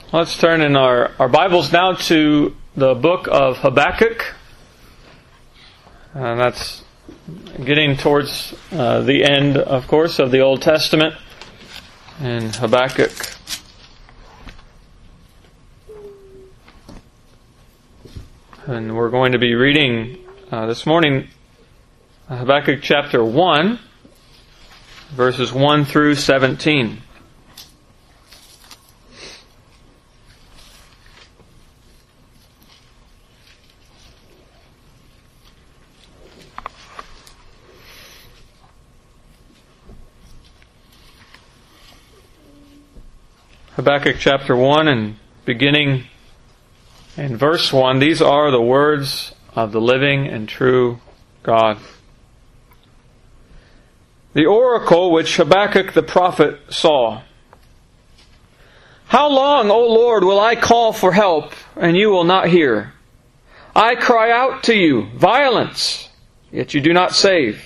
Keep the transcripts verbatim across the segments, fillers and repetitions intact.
Let's turn in our, our Bibles now to the book of Habakkuk. And that's getting towards uh, the end, of course, of the Old Testament. And Habakkuk. And we're going to be reading uh, this morning Habakkuk chapter one, verses one through seventeen. Habakkuk chapter one, and beginning in verse one, these are the words of the living and true God. The oracle which Habakkuk the prophet saw. How long, O Lord, will I call for help, and you will not hear? I cry out to you, violence, yet you do not save.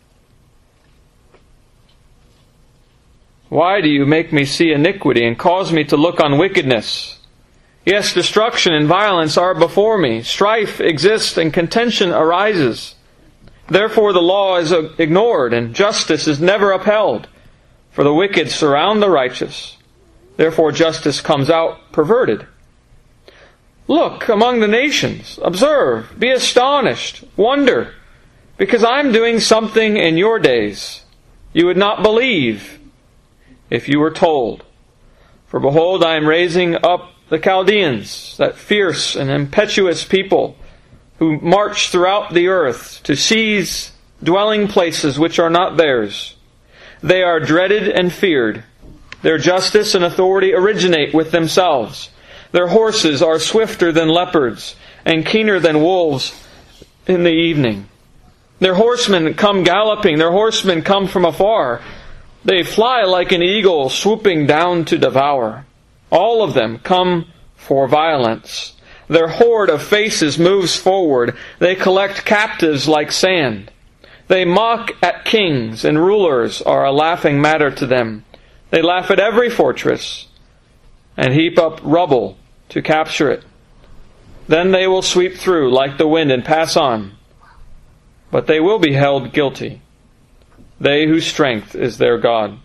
Why do you make me see iniquity and cause me to look on wickedness? Yes, destruction and violence are before me. Strife exists and contention arises. Therefore the law is ignored and justice is never upheld. For the wicked surround the righteous. Therefore justice comes out perverted. Look among the nations. Observe. Be astonished. Wonder. Because I am doing something in your days. You would not believe if you were told. For behold, I am raising up the Chaldeans, that fierce and impetuous people, who march throughout the earth to seize dwelling places which are not theirs. They are dreaded and feared. Their justice and authority originate with themselves. Their horses are swifter than leopards, and keener than wolves in the evening. Their horsemen come galloping, their horsemen come from afar. They fly like an eagle swooping down to devour. All of them come for violence. Their horde of faces moves forward. They collect captives like sand. They mock at kings, and rulers are a laughing matter to them. They laugh at every fortress and heap up rubble to capture it. Then they will sweep through like the wind and pass on. But they will be held guilty. They whose strength is their God.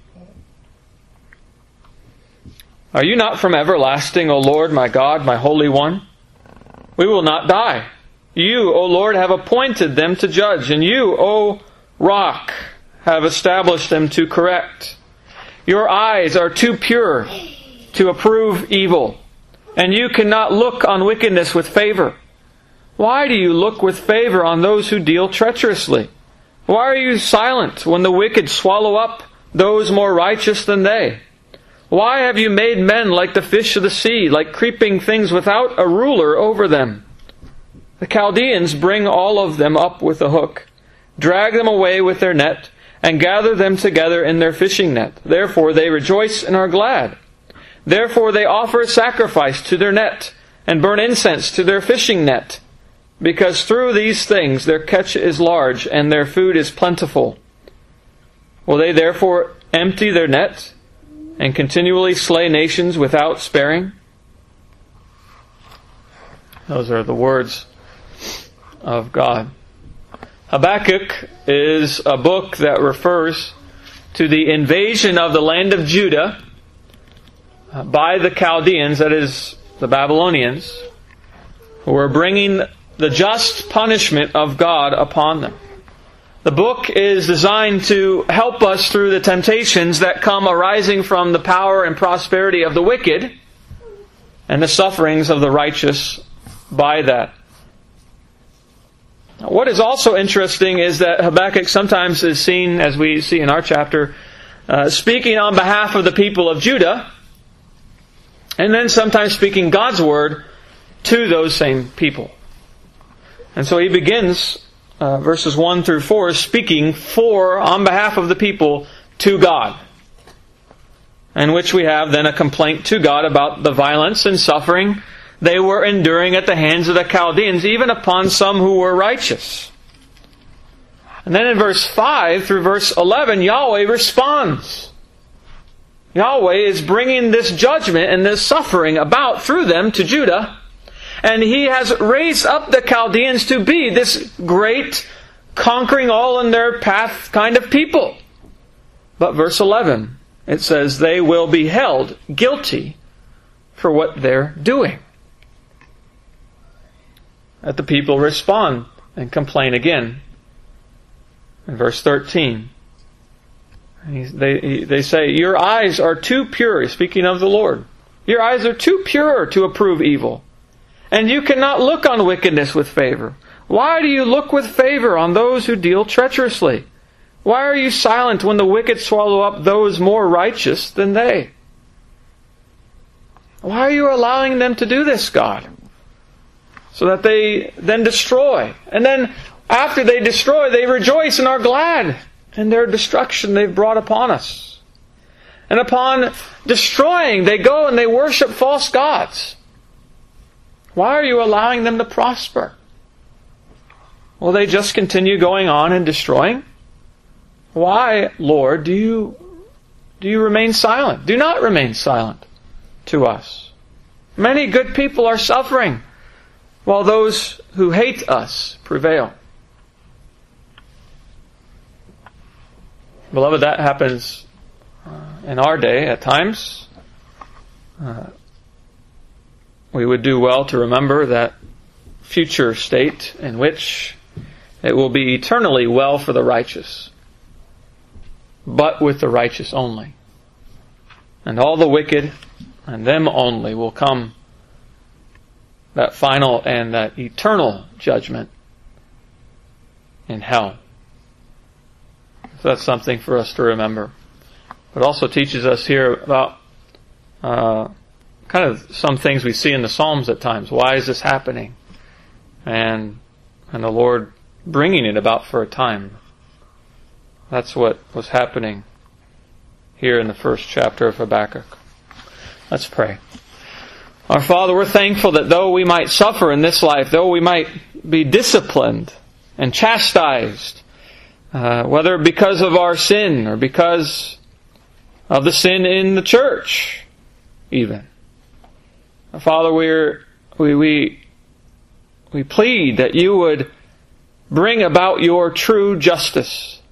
Are you not from everlasting, O Lord, my God, my Holy One? We will not die. You, O Lord, have appointed them to judge, and you, O Rock, have established them to correct. Your eyes are too pure to approve evil, and you cannot look on wickedness with favor. Why do you look with favor on those who deal treacherously? Why are you silent when the wicked swallow up those more righteous than they? Why have you made men like the fish of the sea, like creeping things without a ruler over them? The Chaldeans bring all of them up with a hook, drag them away with their net, and gather them together in their fishing net. Therefore they rejoice and are glad. Therefore they offer sacrifice to their net, and burn incense to their fishing net. Because through these things their catch is large, and their food is plentiful. Will they therefore empty their net, and continually slay nations without sparing? Those are the words of God. Habakkuk is a book that refers to the invasion of the land of Judah by the Chaldeans, that is, the Babylonians, who were bringing the just punishment of God upon them. The book is designed to help us through the temptations that come arising from the power and prosperity of the wicked and the sufferings of the righteous by that. What is also interesting is that Habakkuk sometimes is seen, as we see in our chapter, uh, speaking on behalf of the people of Judah, and then sometimes speaking God's word to those same people. And so he begins uh, verses one through four speaking for, on behalf of the people, to God. In which we have then a complaint to God about the violence and suffering they were enduring at the hands of the Chaldeans, even upon some who were righteous. And then in verse five through verse eleven, Yahweh responds. Yahweh is bringing this judgment and this suffering about through them to Judah. And He has raised up the Chaldeans to be this great, conquering all in their path kind of people. But verse eleven, it says, they will be held guilty for what they're doing. That the people respond and complain again. In verse thirteen, they, they say, your eyes are too pure, speaking of the Lord. Your eyes are too pure to approve evil, and you cannot look on wickedness with favor. Why do you look with favor on those who deal treacherously? Why are you silent when the wicked swallow up those more righteous than they? Why are you allowing them to do this, God? So that they then destroy. And then after they destroy, they rejoice and are glad in their destruction they've brought upon us. And upon destroying, they go and they worship false gods. Why are you allowing them to prosper? Will they just continue going on and destroying? Why, Lord, do you, do you remain silent? Do not remain silent to us. Many good people are suffering, while those who hate us prevail. Beloved, that happens uh, in our day at times. Uh, we would do well to remember that future state in which it will be eternally well for the righteous, but with the righteous only. And all the wicked and them only will come that final and that eternal judgment in hell. So that's something for us to remember. But also teaches us here about uh, kind of some things we see in the Psalms at times. Why is this happening? And and the Lord bringing it about for a time. That's what was happening here in the first chapter of Habakkuk. Let's pray. Our Father, we're thankful that though we might suffer in this life, though we might be disciplined and chastised, uh, whether because of our sin or because of the sin in the church, even. Father, we're, we we we plead that you would bring about your true justice,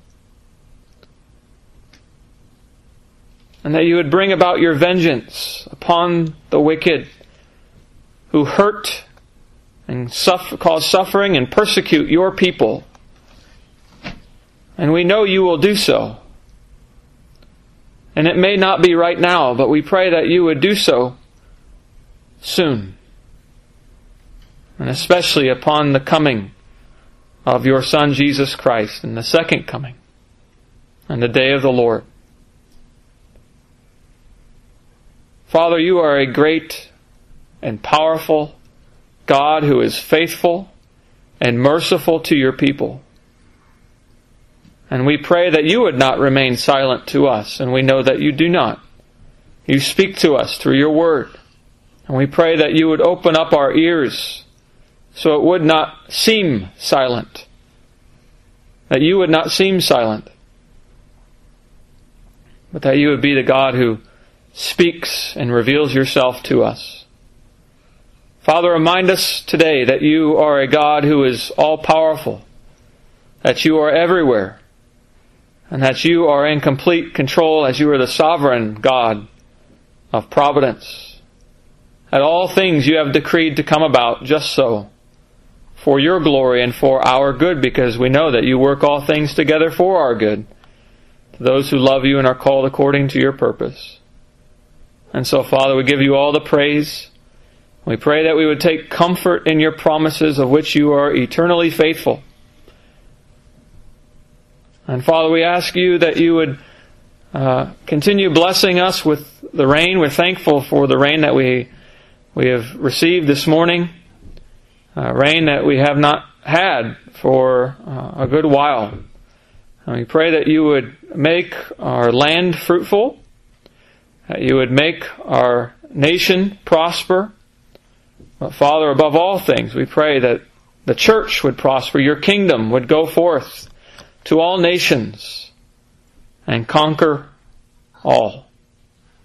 and that you would bring about your vengeance upon the wicked who hurt and suffer, cause suffering and persecute your people. And we know you will do so. And it may not be right now, but we pray that you would do so soon. And especially upon the coming of your Son Jesus Christ and the second coming and the day of the Lord. Father, you are a great and powerful God who is faithful and merciful to your people. And we pray that you would not remain silent to us, and we know that you do not. You speak to us through your word. And we pray that you would open up our ears so it would not seem silent. That you would not seem silent. But that you would be the God who speaks and reveals yourself to us. Father, remind us today that you are a God who is all-powerful, that you are everywhere, and that you are in complete control as you are the sovereign God of providence. That all things you have decreed to come about just so, for your glory and for our good, because we know that you work all things together for our good, to those who love you and are called according to your purpose. And so, Father, we give you all the praise. We pray that we would take comfort in your promises of which you are eternally faithful. And Father, we ask you that you would uh, continue blessing us with the rain. We're thankful for the rain that we we have received this morning. Uh, rain that we have not had for uh, a good while. And we pray that you would make our land fruitful, that you would make our nation prosper. But Father, above all things, we pray that the church would prosper, your kingdom would go forth to all nations and conquer all.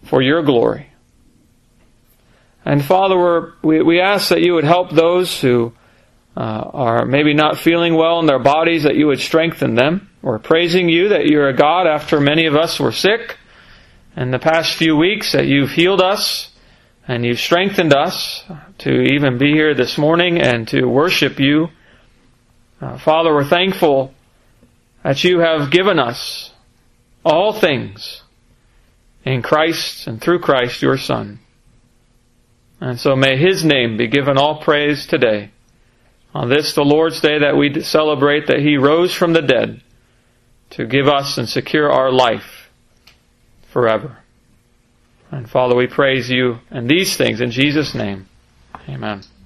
for your glory. And Father, we're, we, we ask that you would help those who uh, are maybe not feeling well in their bodies, that you would strengthen them. We're praising you that you're a God after many of us were sick in the past few weeks, that you've healed us and you've strengthened us to even be here this morning and to worship you. Uh, Father, we're thankful that you have given us all things in Christ and through Christ, your Son. And so may His name be given all praise today. On this, the Lord's Day, that we celebrate that He rose from the dead to give us and secure our life forever. And Father, we praise you and these things in Jesus' name. Amen.